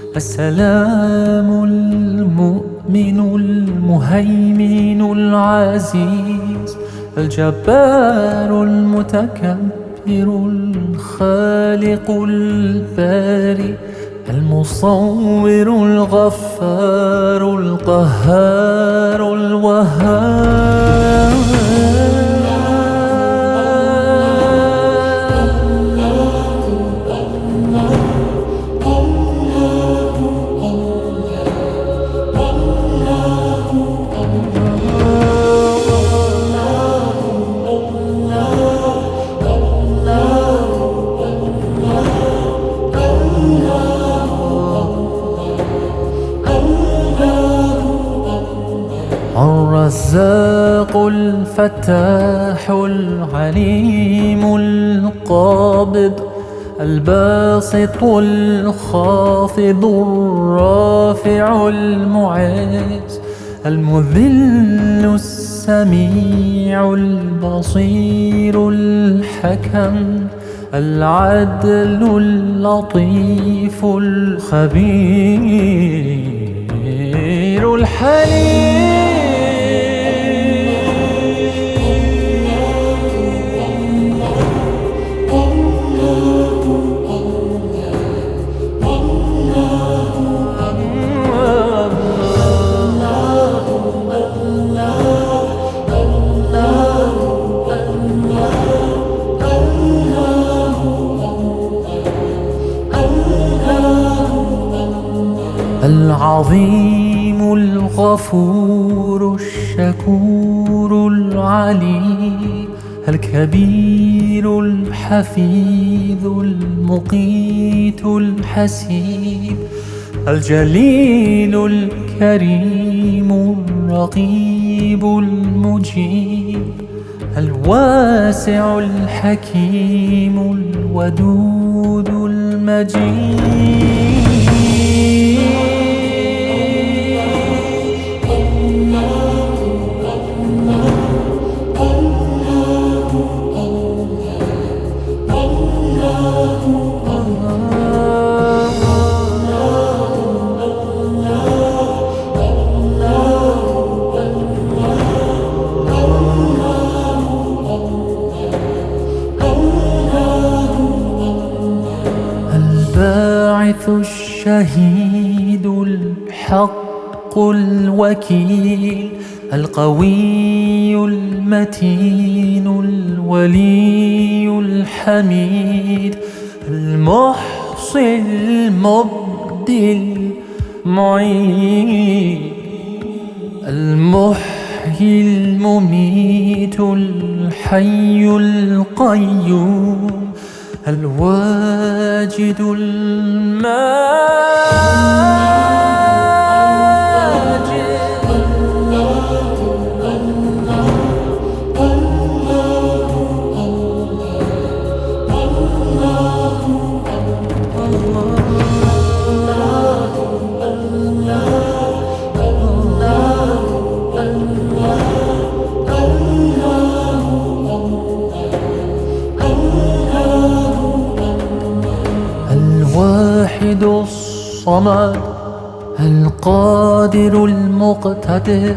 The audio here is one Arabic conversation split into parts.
السلام المؤمن المهيمن العزيز الجبار المتكبر الخالق الباري المصور الغفار القهار الوهاب. الرزاق الفتاح العليم القابض الباسط الخافض الرافع المعز المذل السميع البصير الحكم العدل اللطيف الخبير الحليم. العظيم الغفور الشكور العلي الكبير الحفيظ المقيت الحسيب الجليل الكريم الرقيب المجيب الواسع الحكيم الودود المجيد. الباعث الشهيد الحق الوكيل القوي المتين الولي الحميد المحصي المبدي المعيد المحيي المميت الحي القيوم الواجد الماجد. الواحد الصمد القادر المقتدر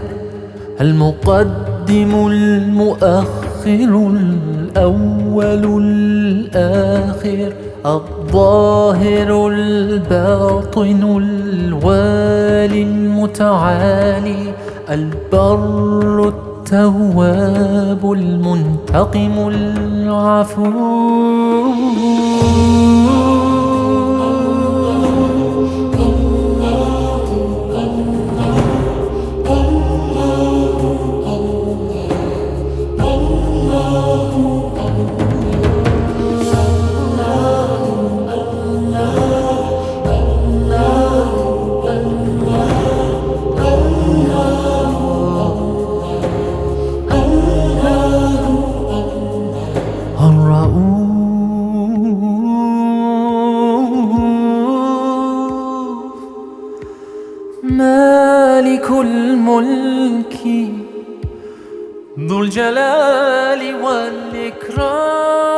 المقدم المؤخر الأول الآخر الظاهر الباطن الوالي المتعالي البر التواب المنتقم العفو. مالك الملك ذو الجلال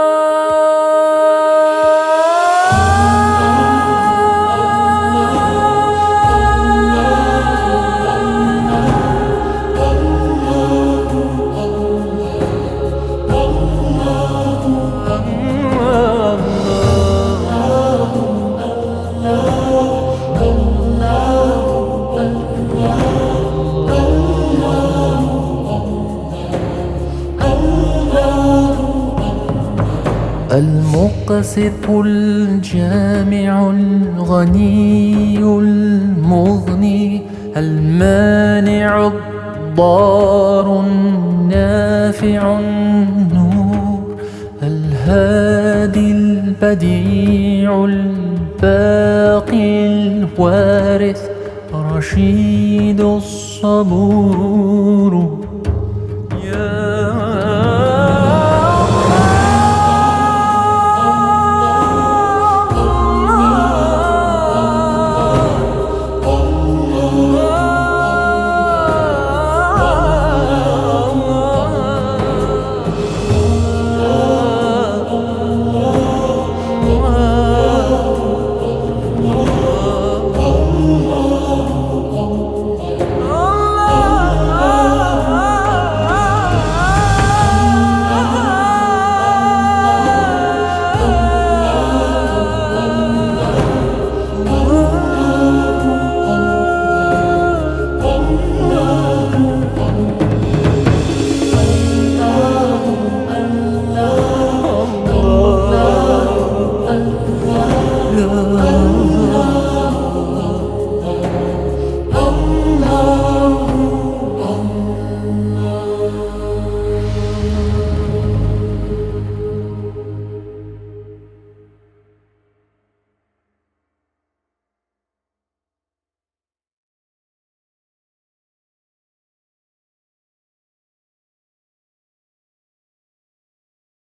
والإكرام. المقسط الجامع الغني المغني المانع الضار النافع النور الهادي البديع الباقي الوارث رشيد الصبور